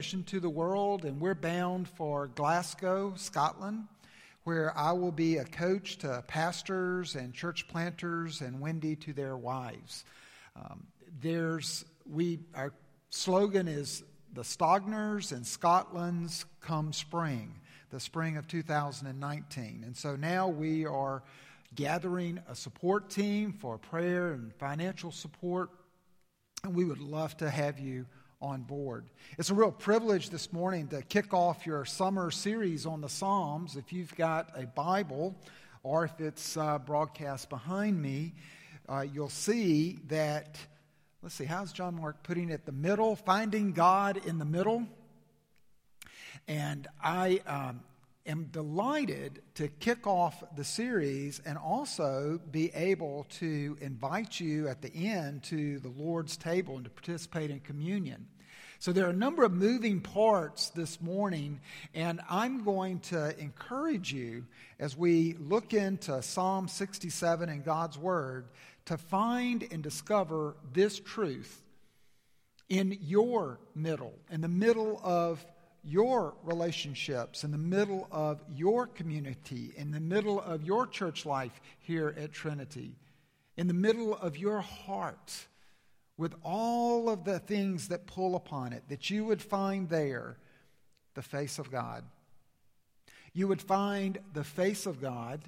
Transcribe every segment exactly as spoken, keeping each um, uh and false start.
To the world, and we're bound for Glasgow, Scotland, where I will be a coach to pastors and church planters, and Wendy to their wives. Um, there's we our slogan is the Stogners and Scotland's come spring, the spring of two thousand nineteen, and so now we are gathering a support team for prayer and financial support, and we would love to have you on board. It's a real privilege this morning to kick off your summer series on the Psalms. If you've got a Bible, or if it's uh, broadcast behind me, uh, you'll see that, let's see, how's John Mark putting it? The middle, finding God in the middle. And I um, am delighted to kick off the series and also be able to invite you at the end to the Lord's table and to participate in communion. So there are a number of moving parts this morning, and I'm going to encourage you as we look into Psalm sixty-seven and God's Word to find and discover this truth in your middle, in the middle of your relationships, in the middle of your community, in the middle of your church life here at Trinity, in the middle of your heart, with all of the things that pull upon it, that you would find there the face of God. You would find the face of God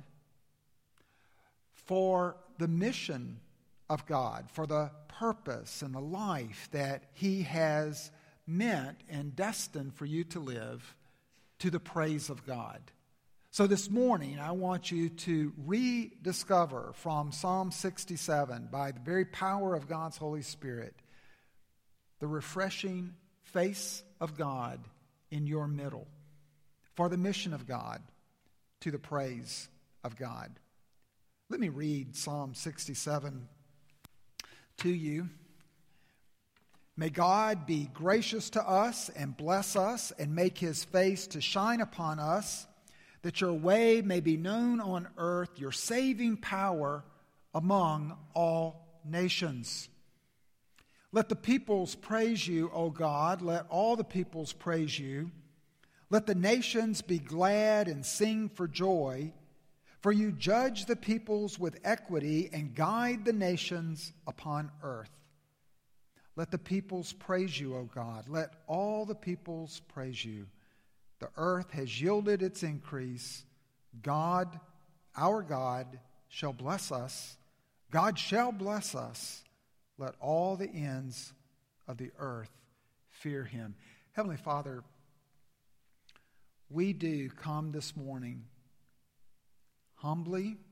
for the mission of God, for the purpose and the life that He has meant and destined for you to live to the praise of God. So this morning, I want you to rediscover from Psalm sixty-seven, by the very power of God's Holy Spirit, the refreshing face of God in your middle, for the mission of God, to the praise of God. Let me read Psalm sixty-seven to you. May God be gracious to us and bless us and make His face to shine upon us, that your way may be known on earth, your saving power among all nations. Let the peoples praise you, O God. Let all the peoples praise you. Let the nations be glad and sing for joy, for you judge the peoples with equity and guide the nations upon earth. Let the peoples praise you, O God. Let all the peoples praise you. The earth has yielded its increase. God, our God, shall bless us. God shall bless us. Let all the ends of the earth fear Him. Heavenly Father, we do come this morning humbly,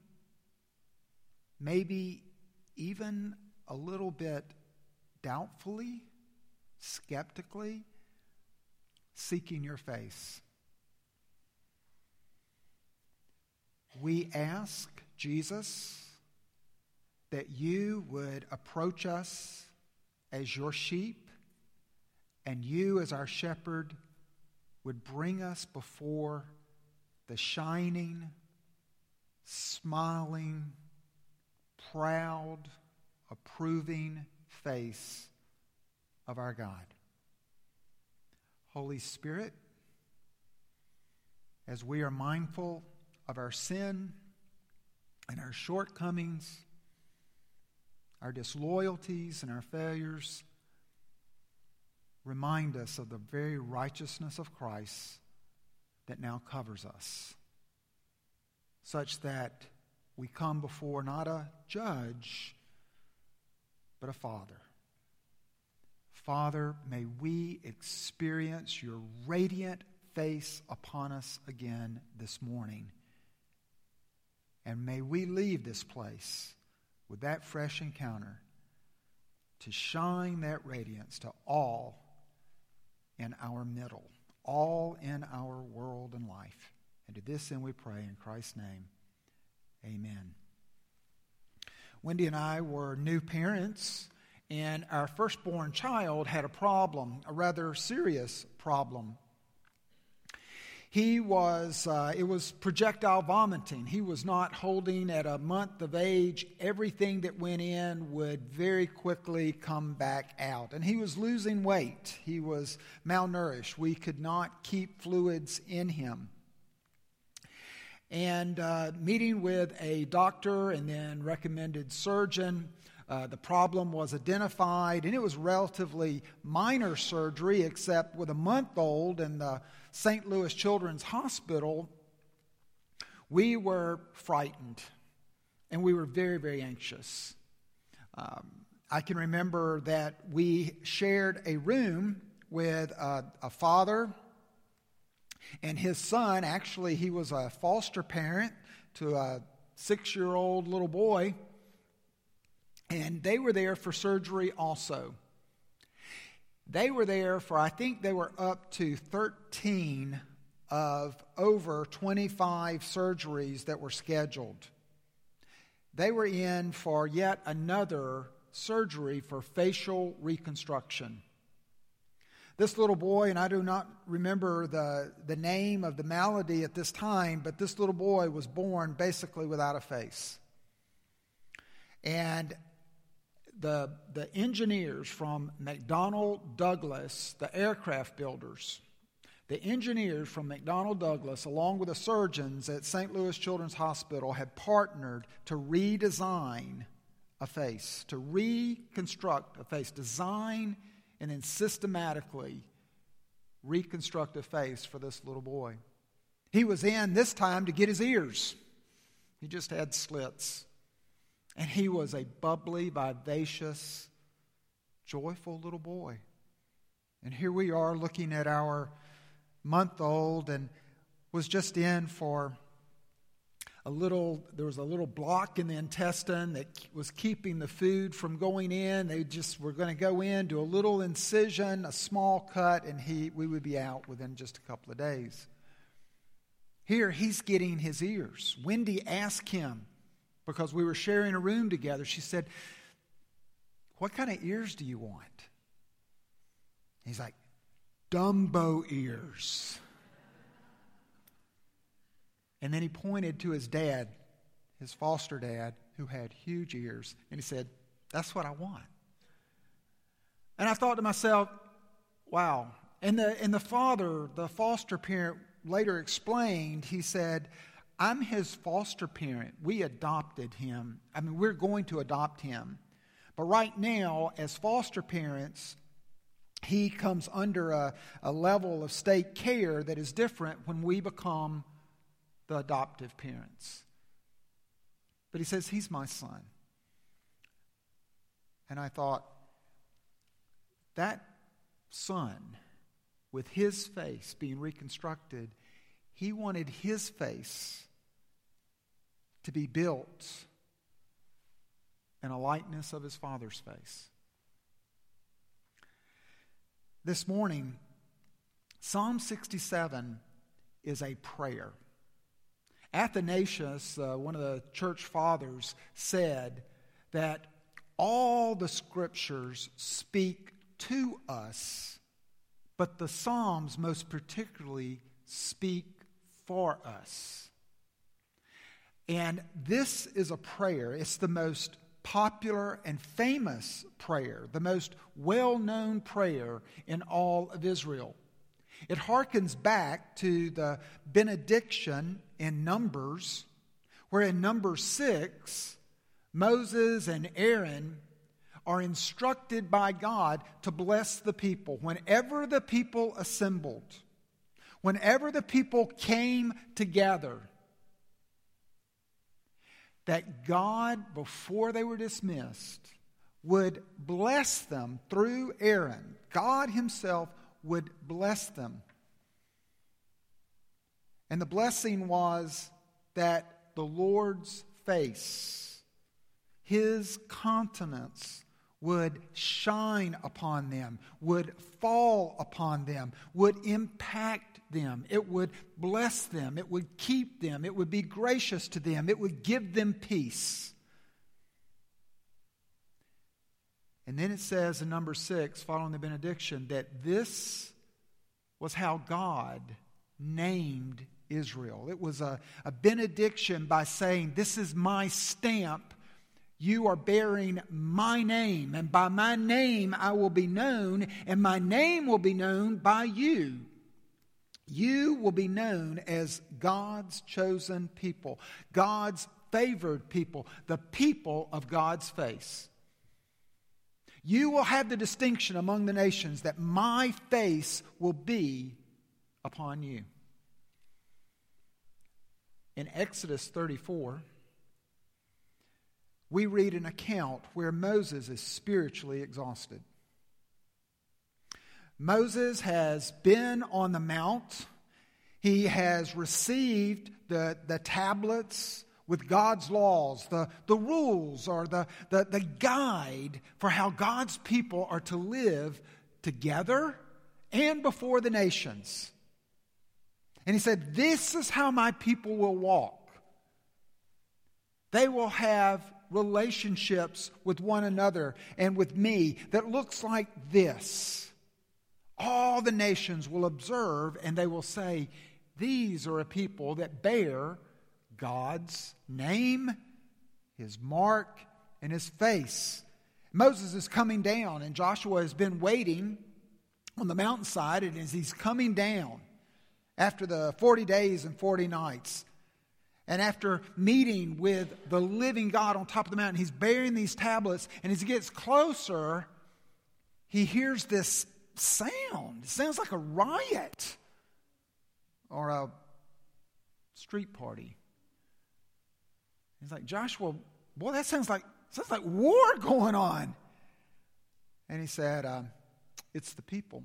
maybe even a little bit doubtfully, skeptically, seeking your face. We ask, Jesus, that you would approach us as your sheep, and you as our shepherd would bring us before the shining, smiling, proud, approving face of our God. Holy Spirit, as we are mindful of our sin and our shortcomings, our disloyalties and our failures, remind us of the very righteousness of Christ that now covers us, such that we come before not a judge, but a Father. Father, may we experience your radiant face upon us again this morning. And may we leave this place with that fresh encounter to shine that radiance to all in our middle, all in our world and life. And to this end we pray in Christ's name. Amen. Wendy and I were new parents, and our firstborn child had a problem, a rather serious problem. He was, uh, it was projectile vomiting. He was not holding at a month of age. Everything that went in would very quickly come back out. And he was losing weight. He was malnourished. We could not keep fluids in him. And uh, meeting with a doctor and then recommended surgeon, uh, the problem was identified, and it was relatively minor surgery, except with a month old and the Saint Louis Children's Hospital, we were frightened, and we were very, very anxious. Um, I can remember that we shared a room with a, a father and his son. Actually, he was a foster parent to a six-year-old little boy, and they were there for surgery also. They were there for, I think they were up to thirteen of over twenty-five surgeries that were scheduled. They were in for yet another surgery for facial reconstruction. This little boy, and I do not remember the, the name of the malady at this time, but this little boy was born basically without a face. And The, the engineers from McDonnell Douglas, the aircraft builders, the engineers from McDonnell Douglas, along with the surgeons at Saint Louis Children's Hospital, had partnered to redesign a face, to reconstruct a face, design and then systematically reconstruct a face for this little boy. He was in this time to get his ears. He just had slits. And he was a bubbly, vivacious, joyful little boy. And here we are looking at our month-old, and was just in for a little, there was a little block in the intestine that was keeping the food from going in. They just were going to go in, do a little incision, a small cut, and he we would be out within just a couple of days. Here, he's getting his ears. Wendy asked him, because we were sharing a room together, she said, "What kind of ears do you want?" He's like, "Dumbo ears." And then he pointed to his dad, his foster dad, who had huge ears, and he said, "That's what I want." And I thought to myself, wow. And the, and the father, the foster parent, later explained, he said, "I'm his foster parent. We adopted him. I mean, we're going to adopt him. But right now, as foster parents, he comes under a, a level of state care that is different when we become the adoptive parents." But he says, "He's my son." And I thought, that son, with his face being reconstructed, he wanted his face to be built in a likeness of his father's face. This morning, Psalm sixty-seven is a prayer. Athanasius, uh, one of the church fathers, said that all the scriptures speak to us, but the Psalms most particularly speak for us. And this is a prayer. It's the most popular and famous prayer, the most well-known prayer in all of Israel. It harkens back to the benediction in Numbers, where in Numbers six, Moses and Aaron are instructed by God to bless the people. Whenever the people assembled, whenever the people came together, that God, before they were dismissed, would bless them through Aaron. God himself would bless them. And the blessing was that the Lord's face, his countenance, would shine upon them, would fall upon them, would impact them. It would bless them. It would keep them. It would be gracious to them. It would give them peace. And then it says in number six, following the benediction, that this was how God named Israel. It was a, a benediction by saying, this is my stamp. You are bearing my name, and by my name I will be known, and my name will be known by you. You will be known as God's chosen people, God's favored people, the people of God's face. You will have the distinction among the nations that my face will be upon you. In Exodus thirty-four, we read an account where Moses is spiritually exhausted. Moses has been on the mount. He has received the, the tablets with God's laws, the, the rules, or the, the, the guide for how God's people are to live together and before the nations. And he said, this is how my people will walk. They will have relationships with one another and with me that looks like this. All the nations will observe and they will say, these are a people that bear God's name, His mark, and His face. Moses is coming down, and Joshua has been waiting on the mountainside, and as he's coming down after the forty days and forty nights, and after meeting with the living God on top of the mountain, he's bearing these tablets, and as he gets closer, he hears this sound. It sounds like a riot or a street party. He's like, Joshua, boy, that sounds like sounds like war going on. And he said, uh, it's the people.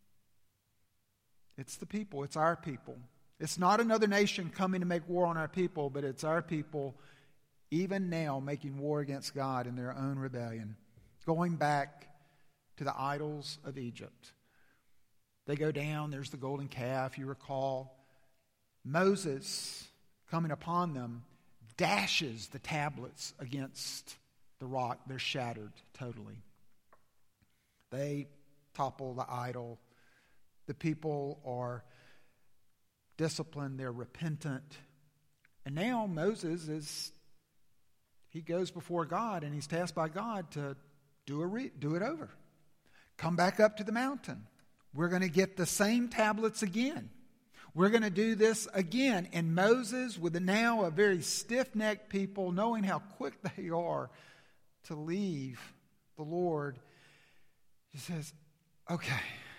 It's the people. It's our people. It's not another nation coming to make war on our people, but it's our people even now making war against God in their own rebellion, going back to the idols of Egypt. They go down, there's the golden calf, you recall. Moses, coming upon them, dashes the tablets against the rock. They're shattered totally. They topple the idol. The people are disciplined, they're repentant. And now Moses is, he goes before God and he's tasked by God to do, a re, do it over. Come back up to the mountain. We're going to get the same tablets again. We're going to do this again. And Moses, with now a very stiff-necked people, knowing how quick they are to leave the Lord, he says, okay,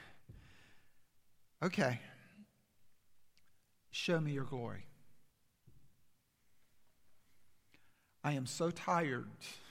okay, show me your glory. I am so tired.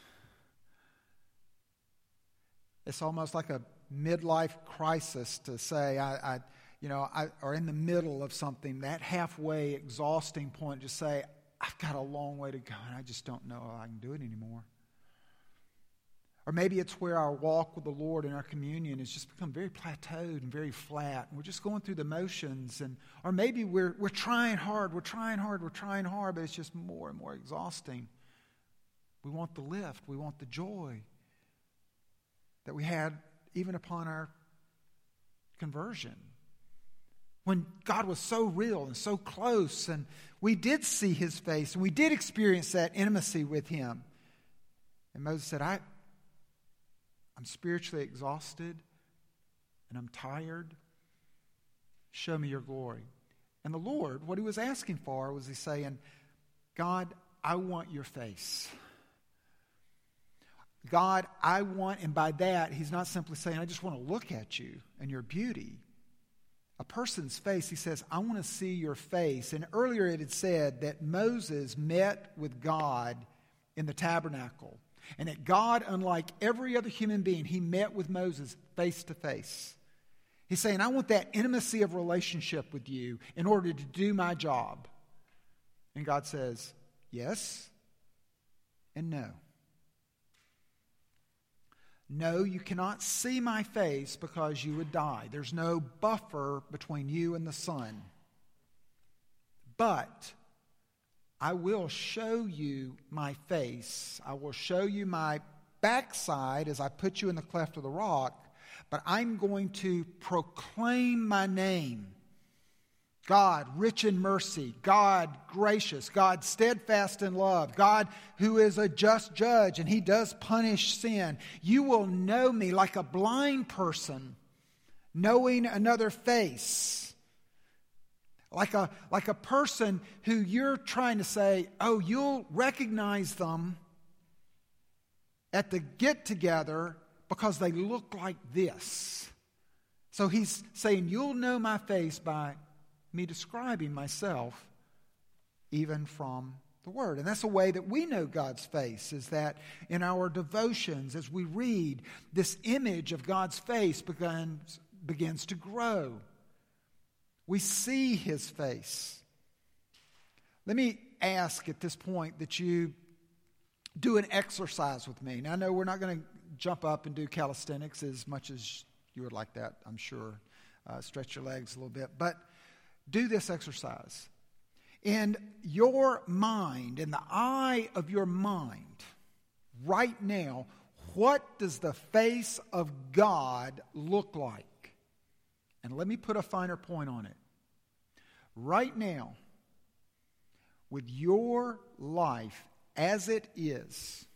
It's almost like a midlife crisis to say, I, I you know, I, or in the middle of something, that halfway exhausting point, just say, I've got a long way to go and I just don't know if I can do it anymore. Or maybe it's where our walk with the Lord and our communion has just become very plateaued and very flat. And we're just going through the motions. And or maybe we're we're trying hard, we're trying hard, we're trying hard, but it's just more and more exhausting. We want the lift, we want the joy that we had even upon our conversion. When God was so real and so close, and we did see His face, and we did experience that intimacy with Him. And Moses said, I, I'm spiritually exhausted, and I'm tired. Show me your glory. And the Lord, what He was asking for was He saying, God, I want your face. God, I want, and by that, He's not simply saying, I just want to look at you and your beauty. A person's face, He says, I want to see your face. And earlier it had said that Moses met with God in the tabernacle. And that God, unlike every other human being, He met with Moses face to face. He's saying, I want that intimacy of relationship with you in order to do my job. And God says, yes and no. No, you cannot see my face because you would die. There's no buffer between you and the sun. But I will show you my face. I will show you my backside as I put you in the cleft of the rock. But I'm going to proclaim my name. God rich in mercy, God gracious, God steadfast in love, God who is a just judge and He does punish sin. You will know me like a blind person knowing another face. Like a, like a person who you're trying to say, oh, you'll recognize them at the get-together because they look like this. So He's saying, you'll know my face by me describing myself even from the Word. And that's a way that we know God's face, is that in our devotions, as we read, this image of God's face begins, begins to grow. We see His face. Let me ask at this point that you do an exercise with me. Now, I know we're not going to jump up and do calisthenics as much as you would like that, I'm sure. Uh, stretch your legs a little bit. But do this exercise. In your mind, in the eye of your mind, right now, what does the face of God look like? And let me put a finer point on it. Right now, with your life as it is,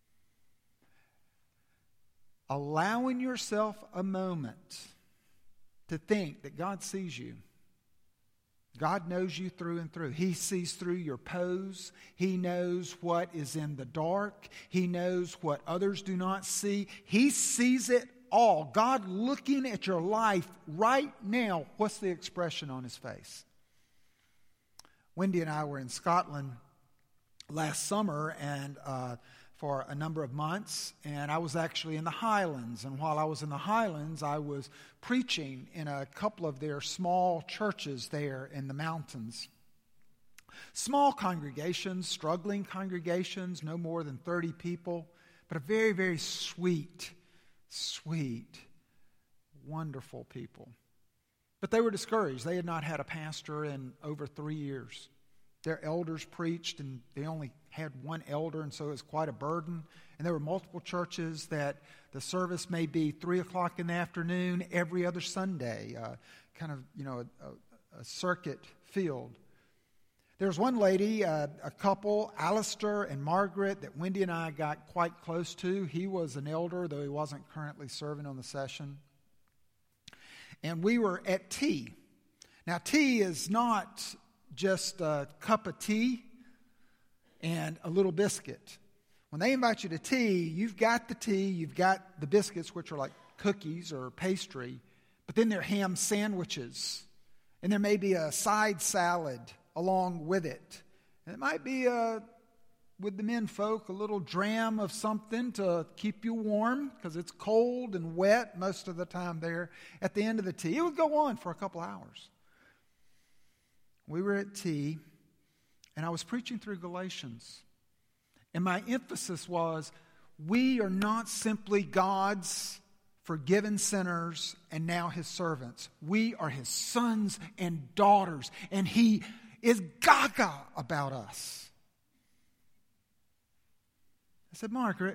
allowing yourself a moment to think that God sees you. God knows you through and through. He sees through your pose. He knows what is in the dark. He knows what others do not see. He sees it all. God looking at your life right now, what's the expression on His face? Wendy and I were in Scotland last summer and uh, for a number of months, and I was actually in the Highlands. And while I was in the Highlands, I was preaching in a couple of their small churches there in the mountains. Small congregations, struggling congregations, no more than thirty people, but a very, very sweet, sweet, wonderful people. But they were discouraged. They had not had a pastor in over three years. Their elders preached, and they only had one elder, and so it was quite a burden. And there were multiple churches that the service may be three o'clock in the afternoon every other Sunday, uh, kind of, you know, a, a circuit field. There was one lady, uh, a couple, Alistair and Margaret, that Wendy and I got quite close to. He was an elder, though he wasn't currently serving on the session. And we were at tea. Now, tea is not just a cup of tea and a little biscuit. When they invite you to tea, you've got the tea, you've got the biscuits, which are like cookies or pastry, but then there are ham sandwiches, and there may be a side salad along with it. And it might be, a, with the men folk, a little dram of something to keep you warm, because it's cold and wet most of the time there at the end of the tea. It would go on for a couple hours. We were at tea, and I was preaching through Galatians. And my emphasis was, we are not simply God's forgiven sinners and now His servants. We are His sons and daughters, and He is gaga about us. I said, Margaret,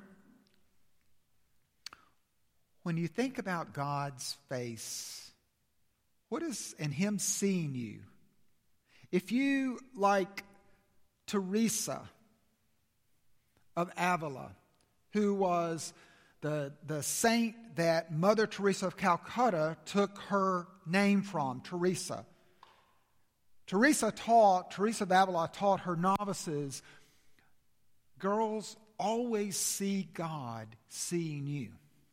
when you think about God's face, what is, and Him seeing you, if you, like Teresa of Avila, who was the, the saint that Mother Teresa of Calcutta took her name from, Teresa. Teresa taught, Teresa of Avila taught her novices, girls, always see God seeing you.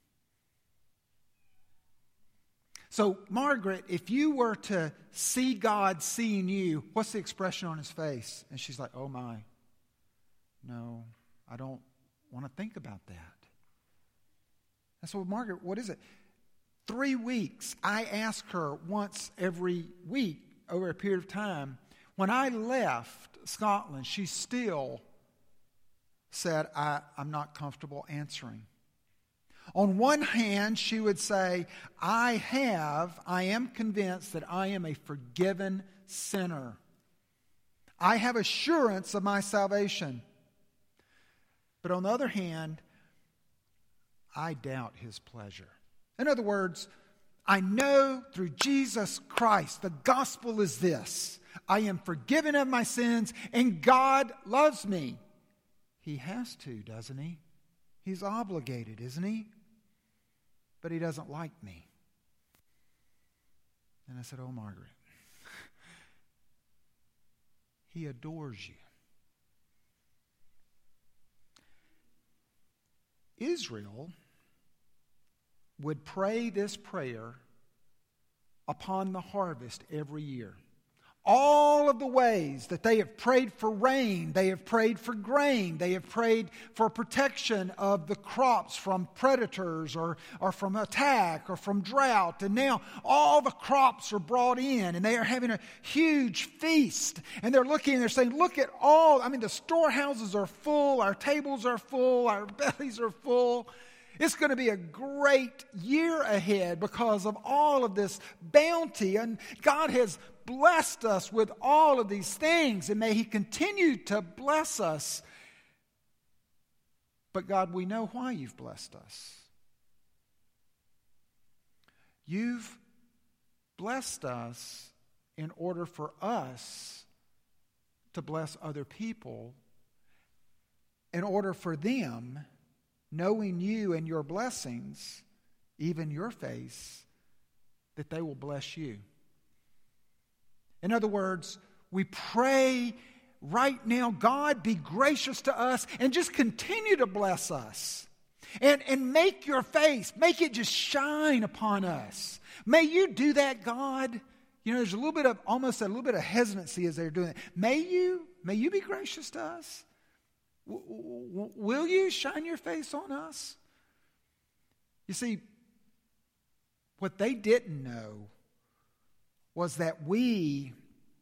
So, Margaret, if you were to see God seeing you, what's the expression on His face? And she's like, oh my, no, I don't want to think about that. And so, Margaret, what is it? Three weeks. I ask her once every week over a period of time. When I left Scotland, she still said, I, I'm not comfortable answering. On one hand, she would say, I have, I am convinced that I am a forgiven sinner. I have assurance of my salvation. But on the other hand, I doubt His pleasure. In other words, I know through Jesus Christ, the gospel is this: I am forgiven of my sins and God loves me. He has to, doesn't he? He's obligated, isn't he? But he doesn't like me. And I said, oh, Margaret, he adores you. Israel would pray this prayer upon the harvest every year. All of the ways that they have prayed for rain, they have prayed for grain, they have prayed for protection of the crops from predators or, or from attack or from drought. And now all the crops are brought in and they are having a huge feast. And they're looking and they're saying, look at all, I mean, the storehouses are full, our tables are full, our bellies are full. It's going to be a great year ahead because of all of this bounty. And God has blessed us with all of these things, and may He continue to bless us. But God, we know why You've blessed us. You've blessed us in order for us to bless other people, in order for them, knowing You and Your blessings, even Your face, that they will bless You. In other words, we pray right now, God, be gracious to us and just continue to bless us. And, and make Your face, make it just shine upon us. May You do that, God. You know, there's a little bit of, almost a little bit of hesitancy as they're doing it. May You, may You be gracious to us? W- w- will You shine Your face on us? You see, what they didn't know was that we,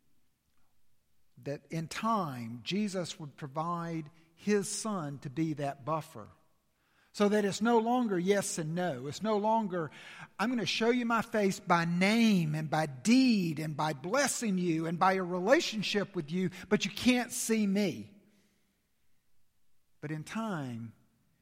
that in time, Jesus would provide His Son to be that buffer. So that it's no longer yes and no. It's no longer, I'm going to show you my face by name and by deed and by blessing you and by a relationship with you, but you can't see me. But in time,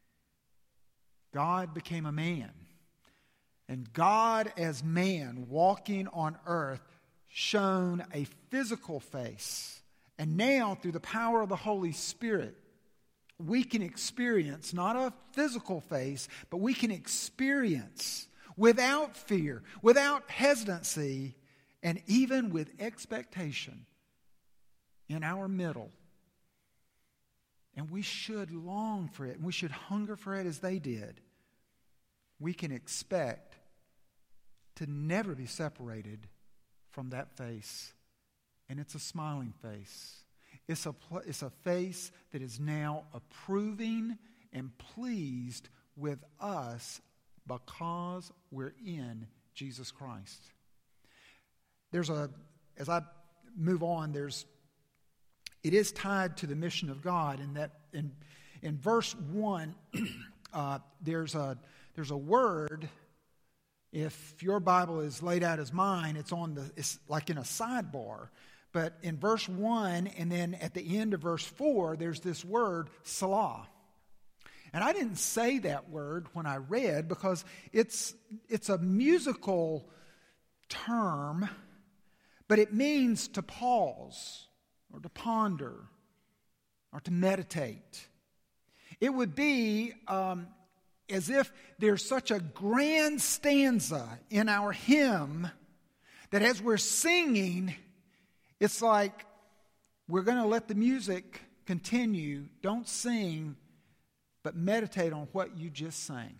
God became a man. And God as man walking on earth shone a physical face. And now through the power of the Holy Spirit, we can experience not a physical face, but we can experience without fear, without hesitancy, and even with expectation in our middle. And we should long for it, and we should hunger for it as they did. We can expect to never be separated from that face. And it's a smiling face. It's a, it's a face that is now approving and pleased with us because we're in Jesus Christ. There's a, as I move on, there's, it is tied to the mission of God in that in, in verse one, uh, there's a, there's a word. If your Bible is laid out as mine, it's on the, it's like in a sidebar. But in verse one and then at the end of verse four, there's this word, Salah. And I didn't say that word when I read because it's, it's a musical term, but it means to pause or to ponder or to meditate. It would be um, as if there's such a grand stanza in our hymn that as we're singing, it's like we're going to let the music continue. Don't sing, but meditate on what you just sang.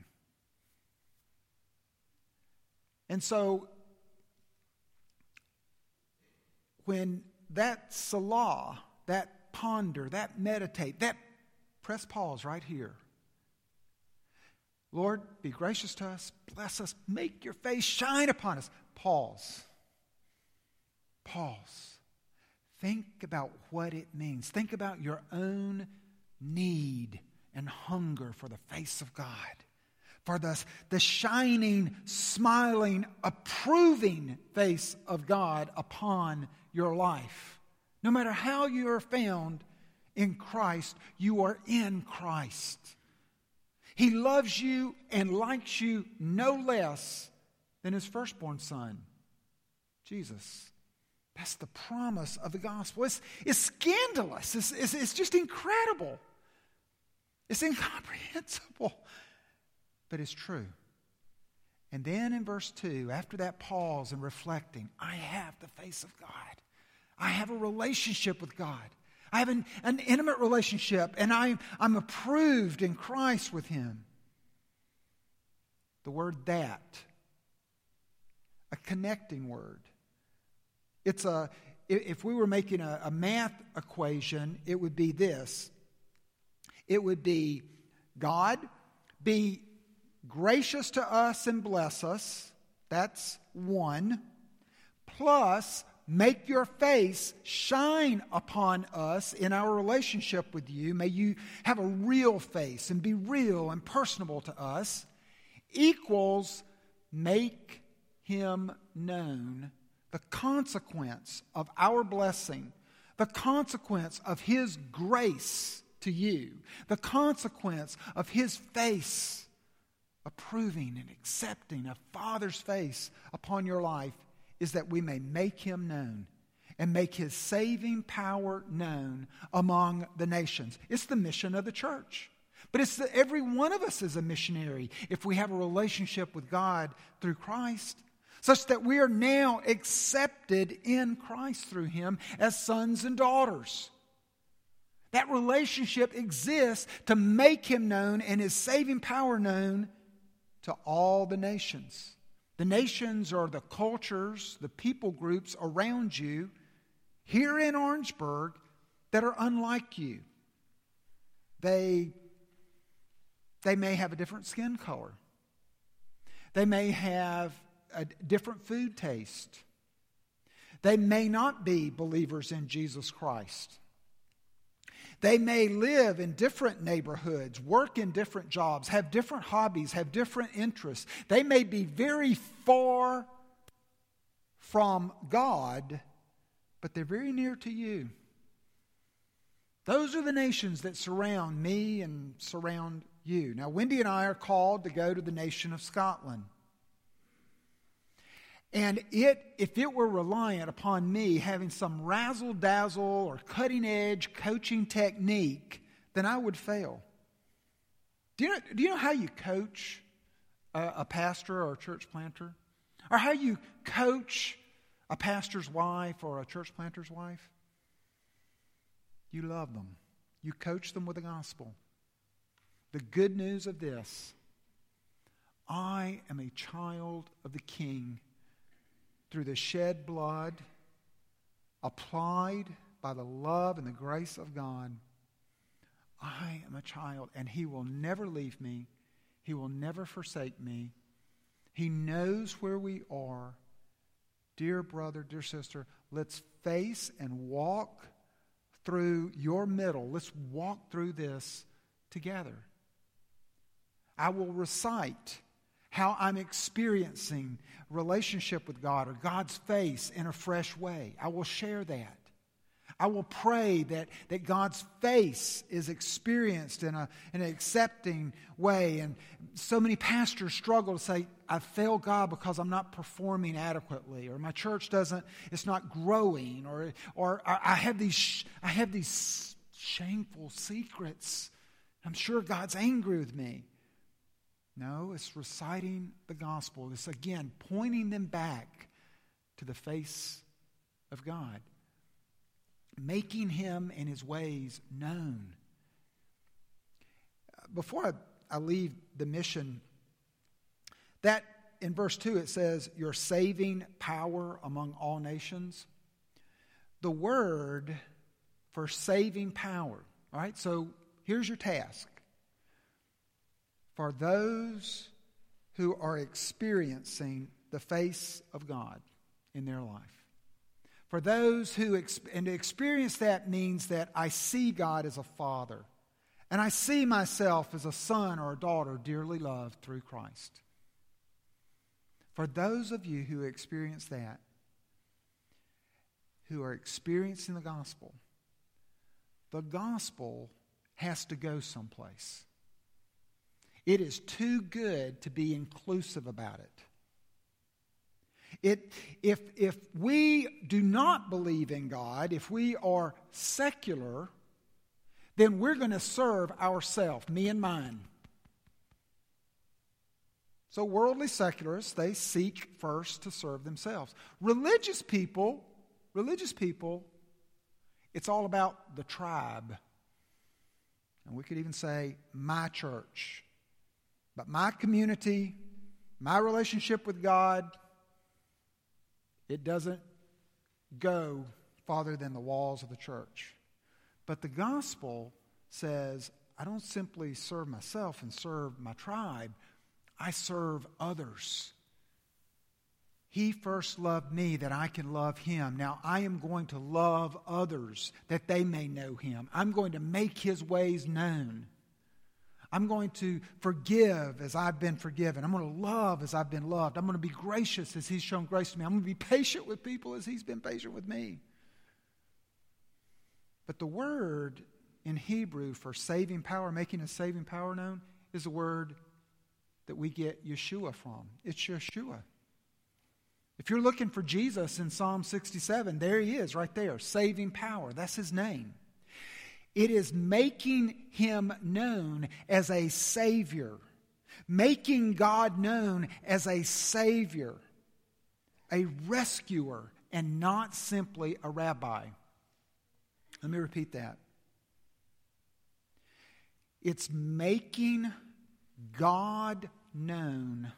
And so, when that salah, that ponder, that meditate, that press pause right here. Lord, be gracious to us, bless us, make your face shine upon us. Pause. Pause. Think about what it means. Think about your own need and hunger for the face of God, for the, the shining, smiling, approving face of God upon your life. No matter how you are found in Christ, you are in Christ. He loves you and likes you no less than his firstborn son, Jesus. That's the promise of the gospel. It's, it's scandalous. It's, it's, it's just incredible. It's incomprehensible. But it's true. And then in verse two, after that pause and reflecting, I have the face of God. I have a relationship with God. I have an, an intimate relationship, and I, I'm approved in Christ with him. The word that, a connecting word. It's a, if we were making a, a math equation, it would be this. It would be, God, be gracious to us and bless us. That's one. Plus, make your face shine upon us in our relationship with you. May you have a real face and be real and personable to us. Equals, make him known. The consequence of our blessing, the consequence of his grace to you, the consequence of his face approving and accepting a Father's face upon your life is that we may make him known and make his saving power known among the nations. It's the mission of the church. But it's that every one of us is a missionary if we have a relationship with God through Christ, such that we are now accepted in Christ through him as sons and daughters. That relationship exists to make him known and his saving power known to all the nations. The nations are the cultures, the people groups around you here in Orangeburg that are unlike you. They, they may have a different skin color. They may have a different food taste. They may not be believers in Jesus Christ. They may live in different neighborhoods, work in different jobs, have different hobbies, have different interests. They may be very far from God, but they're very near to you. Those are the nations that surround me and surround you. Now, Wendy and I are called to go to the nation of Scotland. And it, if it were reliant upon me having some razzle-dazzle or cutting-edge coaching technique, then I would fail. Do you know, do you know how you coach a, a pastor or a church planter? Or how you coach a pastor's wife or a church planter's wife? You love them. You coach them with the gospel. The good news of this: I am a child of the King through the shed blood, applied by the love and the grace of God. I am a child, and he will never leave me. He will never forsake me. He knows where we are. Dear brother, dear sister, let's face and walk through your middle. Let's walk through this together. I will recite how I'm experiencing relationship with God or God's face in a fresh way. I will share that. I will pray that, that God's face is experienced in, a, in an accepting way. And so many pastors struggle to say, I fail God because I'm not performing adequately, or my church doesn't, it's not growing, or, or I have these, I have these shameful secrets. I'm sure God's angry with me. No, it's reciting the gospel. It's, again, pointing them back to the face of God. Making him and his ways known. Before I, I leave the mission, that in verse two it says, your saving power among all nations. The word for saving power. All right, so here's your task. For those who are experiencing the face of God in their life. For those who, and to experience that means that I see God as a father. And I see myself as a son or a daughter dearly loved through Christ. For those of you who experience that, who are experiencing the gospel, the gospel has to go someplace. It is too good to be inclusive about it. It, if, if we do not believe in God, if we are secular, then we're going to serve ourselves, me and mine. So worldly secularists, they seek first to serve themselves. Religious people, religious people, it's all about the tribe. And we could even say, my church. But my community, my relationship with God, it doesn't go farther than the walls of the church. But the gospel says, I don't simply serve myself and serve my tribe. I serve others. He first loved me that I can love him. Now I am going to love others that they may know him. I'm going to make his ways known. I'm going to forgive as I've been forgiven. I'm going to love as I've been loved. I'm going to be gracious as he's shown grace to me. I'm going to be patient with people as he's been patient with me. But the word in Hebrew for saving power, making a saving power known, is the word that we get Yeshua from. It's Yeshua. If you're looking for Jesus in Psalm sixty-seven, there he is right there, saving power. That's his name. It is making him known as a Savior. Making God known as a Savior. A rescuer and not simply a rabbi. Let me repeat that. It's making God known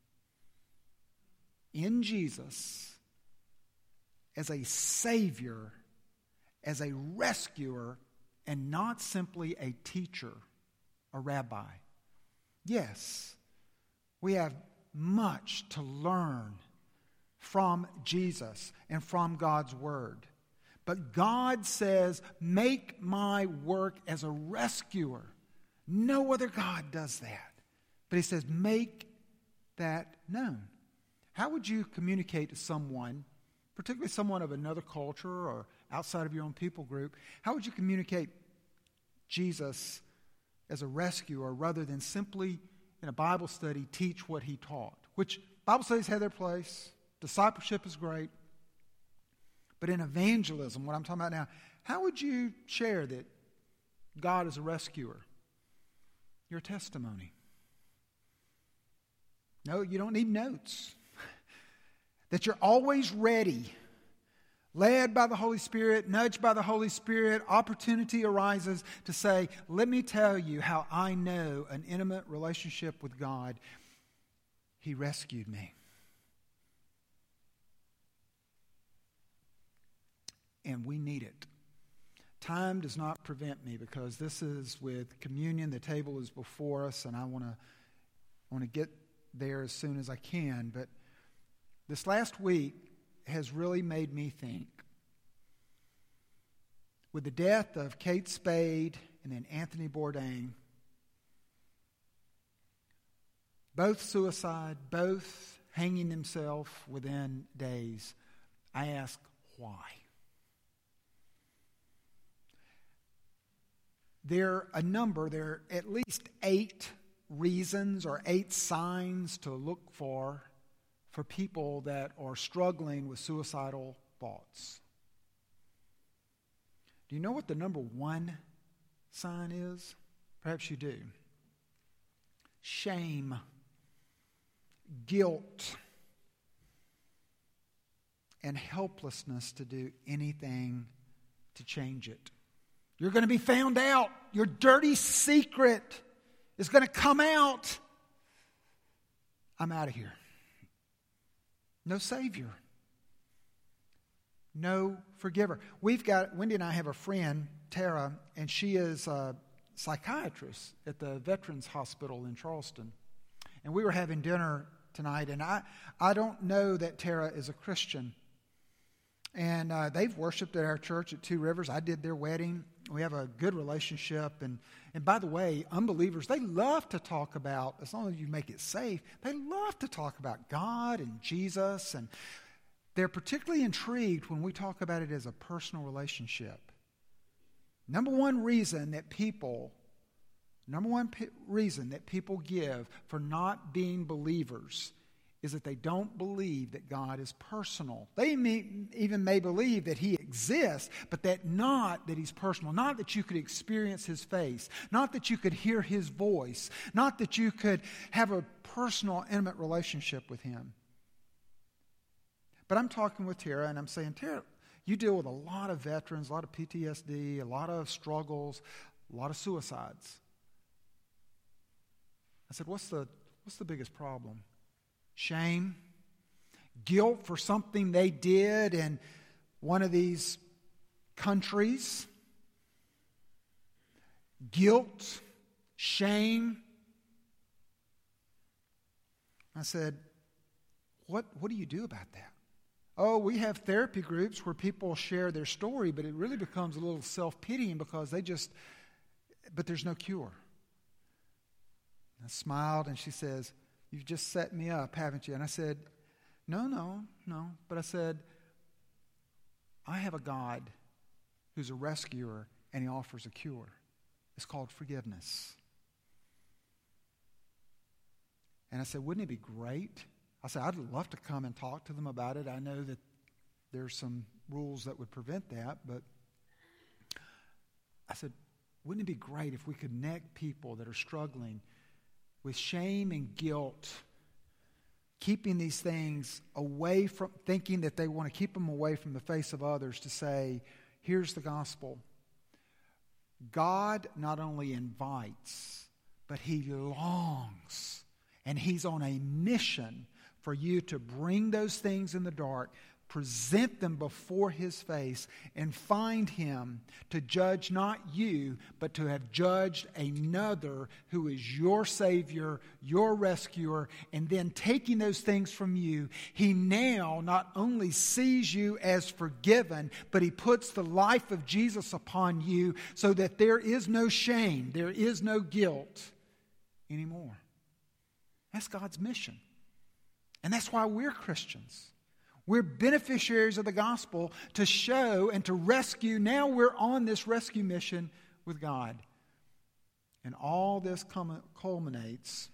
in Jesus as a Savior, as a rescuer, and not simply a teacher, a rabbi. Yes, we have much to learn from Jesus and from God's Word. But God says, make my work as a rescuer. No other God does that. But he says, make that known. How would you communicate to someone, particularly someone of another culture or outside of your own people group, how would you communicate Jesus as a rescuer rather than simply in a Bible study teach what he taught? Which Bible studies have their place. Discipleship is great. But in evangelism, what I'm talking about now, how would you share that God is a rescuer? Your testimony. No, you don't need notes. That you're always ready, led by the Holy Spirit, nudged by the Holy Spirit, opportunity arises to say, let me tell you how I know an intimate relationship with God. He rescued me. And we need it. Time does not prevent me because this is with communion. The table is before us, and I want to I want to get there as soon as I can. But this last week has really made me think. With the death of Kate Spade and then Anthony Bourdain, both suicide, both hanging themselves within days, I ask why. There are a number, there are at least eight reasons or eight signs to look for for people that are struggling with suicidal thoughts. Do you know what the number one sign is? Perhaps you do. Shame, guilt, and helplessness to do anything to change it. You're going to be found out. Your dirty secret is going to come out. I'm out of here. No Savior. No forgiver. We've got, Wendy and I have a friend, Tara, and she is a psychiatrist at the Veterans Hospital in Charleston. And we were having dinner tonight, and I, I don't know that Tara is a Christian. And uh, they've worshiped at our church at Two Rivers. I did their wedding. We have a good relationship. And, and by the way, unbelievers, they love to talk about, as long as you make it safe, they love to talk about God and Jesus. And they're particularly intrigued when we talk about it as a personal relationship. Number one reason that people, number one p- reason that people give for not being believers is that they don't believe that God is personal. They may, even may believe that He exists, but that not that He's personal. Not that you could experience His face. Not that you could hear His voice. Not that you could have a personal, intimate relationship with Him. But I'm talking with Tara, and I'm saying, Tara, you deal with a lot of veterans, a lot of P T S D, a lot of struggles, a lot of suicides. I said, what's the, what's the biggest problem? Shame, guilt for something they did in one of these countries, guilt, shame. I said, what, what do you do about that? Oh, we have therapy groups where people share their story, but it really becomes a little self-pitying because they just, but there's no cure. I smiled and she says, you've just set me up, haven't you? And I said, no, no, no. But I said, I have a God who's a rescuer and He offers a cure. It's called forgiveness. And I said, wouldn't it be great? I said, I'd love to come and talk to them about it. I know that there's some rules that would prevent that, but I said, wouldn't it be great if we could connect people that are struggling with shame and guilt, keeping these things away from, thinking that they want to keep them away from the face of others, to say, here's the gospel. God not only invites, but He longs, and He's on a mission for you to bring those things in the dark, present them before His face, and find Him to judge not you, but to have judged another who is your Savior, your rescuer, and then taking those things from you, He now not only sees you as forgiven, but He puts the life of Jesus upon you so that there is no shame, there is no guilt anymore. That's God's mission. And that's why we're Christians. We're beneficiaries of the gospel to show and to rescue. Now we're on this rescue mission with God. And all this culminates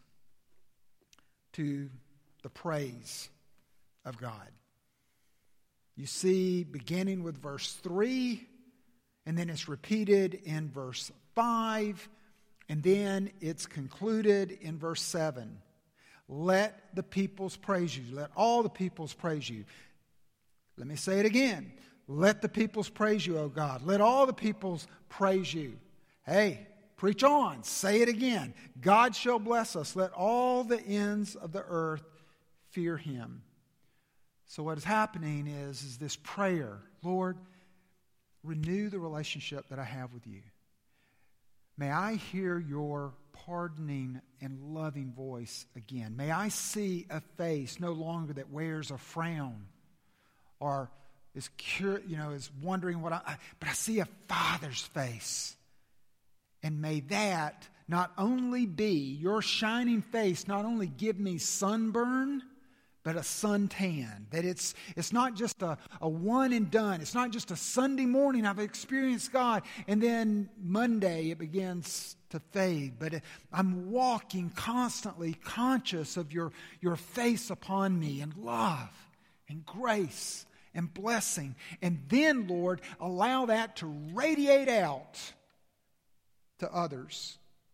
to the praise of God. You see, beginning with verse three, and then it's repeated in verse five, and then it's concluded in verse seven. Let the peoples praise you. Let all the peoples praise you. Let me say it again. Let the peoples praise you, O God. Let all the peoples praise you. Hey, preach on. Say it again. God shall bless us. Let all the ends of the earth fear Him. So what is happening is, is this prayer. Lord, renew the relationship that I have with you. May I hear your pardoning and loving voice again. May I see a face no longer that wears a frown or is cur- you know is wondering what I, I but I see a father's face. And may that not only be your shining face, not only give me sunburn, but a suntan. That it's it's not just a, a one and done. It's not just a Sunday morning I've experienced God and then Monday it begins to fade. But it, I'm walking constantly conscious of your, your face upon me and love and grace and blessing. And then, Lord, allow that to radiate out to others.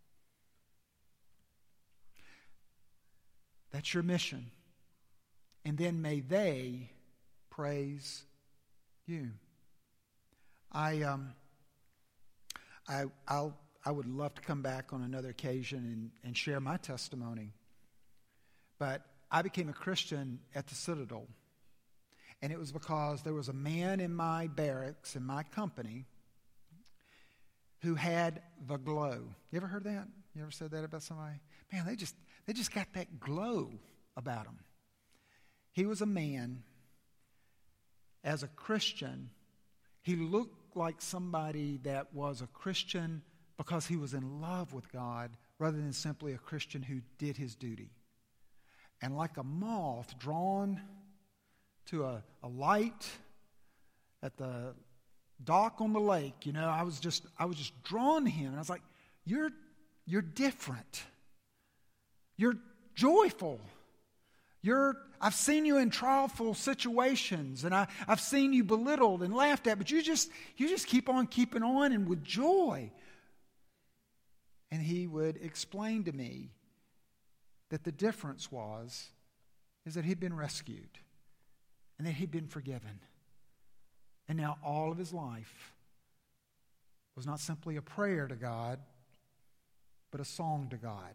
That's your mission. And then may they praise you. I um I I'll I would love to come back on another occasion and, and share my testimony. But I became a Christian at the Citadel. And it was because there was a man in my barracks, in my company, who had the glow. You ever heard that? You ever said that about somebody? Man, they just they just got that glow about them. He was a man, as a Christian, he looked like somebody that was a Christian because he was in love with God rather than simply a Christian who did his duty. And like a moth drawn to a, a light at the dock on the lake, you know, I was just I was just drawn to him. And I was like, you're you're different. You're joyful. You're, I've seen you in trialful situations, and I, I've seen you belittled and laughed at, but you just, you just keep on keeping on and with joy. And he would explain to me that the difference was, is that he'd been rescued and that he'd been forgiven. And now all of his life was not simply a prayer to God, but a song to God.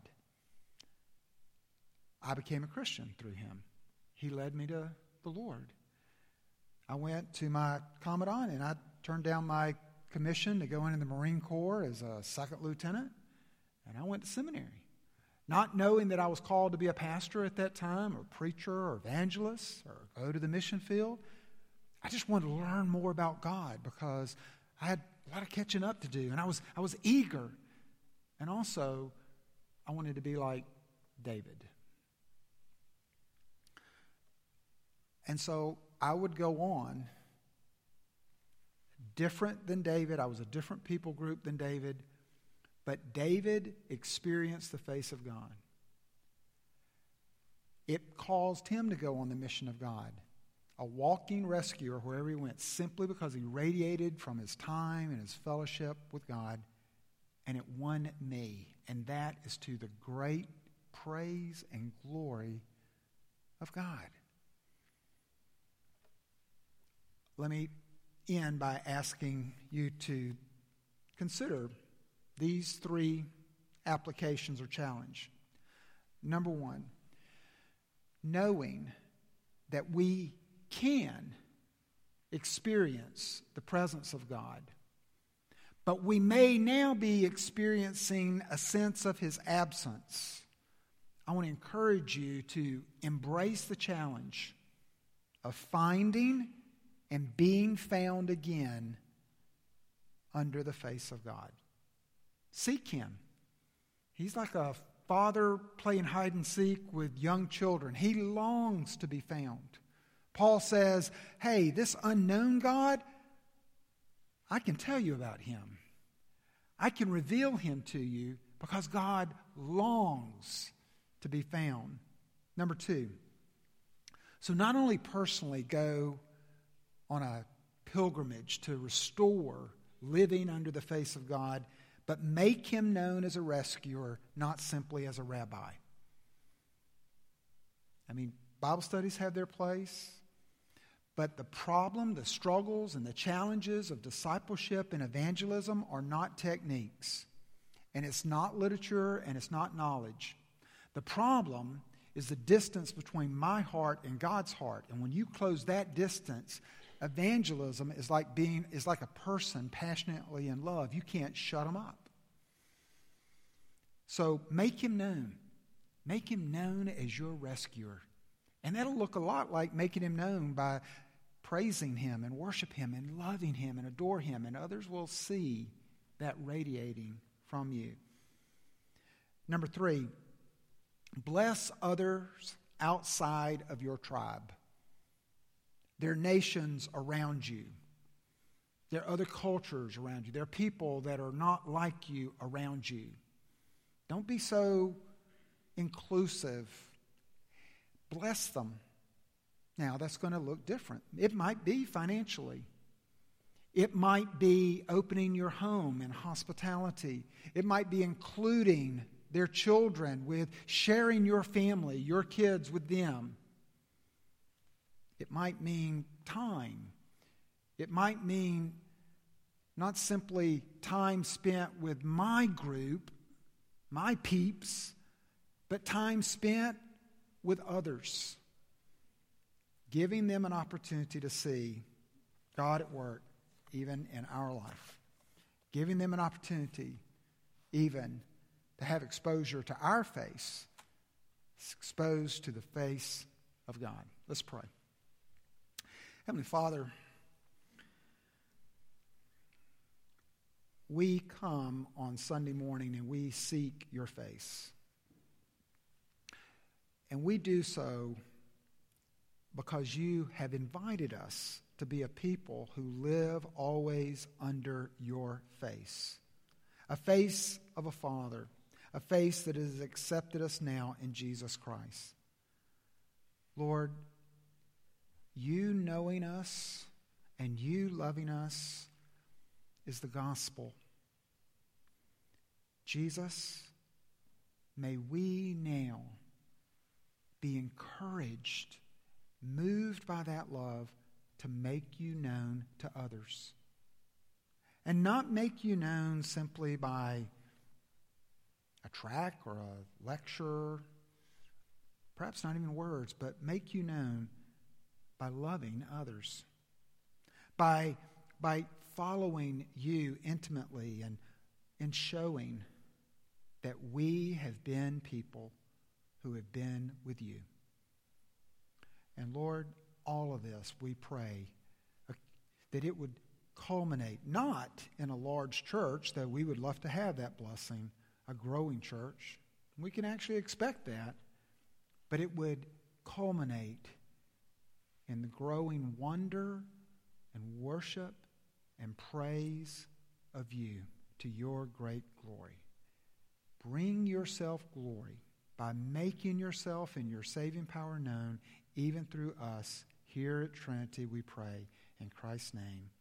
I became a Christian through him. He led me to the Lord. I went to my commandant and I turned down my commission to go into the Marine Corps as a second lieutenant, and I went to seminary. Not knowing that I was called to be a pastor at that time, or preacher, or evangelist, or go to the mission field. I just wanted to learn more about God because I had a lot of catching up to do, and I was I was eager. And also, I wanted to be like David. And so I would go on, different than David. I was a different people group than David. But David experienced the face of God. It caused him to go on the mission of God, a walking rescuer wherever he went, simply because he radiated from his time and his fellowship with God, and it won me. And that is to the great praise and glory of God. Let me end by asking you to consider these three applications or challenge. Number one, knowing that we can experience the presence of God, but we may now be experiencing a sense of his absence. I want to encourage you to embrace the challenge of finding and being found again under the face of God. Seek him. He's like a father playing hide and seek with young children. He longs to be found. Paul says, hey, this unknown God, I can tell you about him. I can reveal him to you because God longs to be found. Number two, so not only personally go on a pilgrimage to restore living under the face of God, but make him known as a rescuer, not simply as a rabbi. I mean, Bible studies have their place, but the problem, the struggles, and the challenges of discipleship and evangelism are not techniques, and it's not literature, and it's not knowledge. The problem is the distance between my heart and God's heart, and when you close that distance, evangelism is like being is like a person passionately in love. You can't shut them up. So make him known. Make him known as your rescuer. And that'll look a lot like making him known by praising him and worship him and loving him and adore him. And others will see that radiating from you. Number three, bless others outside of your tribe. There are nations around you. There are other cultures around you. There are people that are not like you around you. Don't be so inclusive. Bless them. Now, that's going to look different. It might be financially. It might be opening your home in hospitality. It might be including their children with sharing your family, your kids with them. It might mean time. It might mean not simply time spent with my group, my peeps, but time spent with others. Giving them an opportunity to see God at work even in our life. Giving them an opportunity even to have exposure to our face, exposed to the face of God. Let's pray. Heavenly Father, we come on Sunday morning and we seek your face. And we do so because you have invited us to be a people who live always under your face. A face of a Father, a face that has accepted us now in Jesus Christ. Lord, you knowing us and you loving us is the gospel. Jesus, may we now be encouraged, moved by that love to make you known to others. And not make you known simply by a track or a lecture, perhaps not even words, but make you known by loving others, by, by following you intimately and, and showing that we have been people who have been with you. And Lord, all of this, we pray uh, that it would culminate not in a large church, though we would love to have that blessing, a growing church. We can actually expect that, but it would culminate in the growing wonder and worship and praise of you to your great glory. Bring yourself glory by making yourself and your saving power known even through us here at Trinity, we pray. In Christ's name,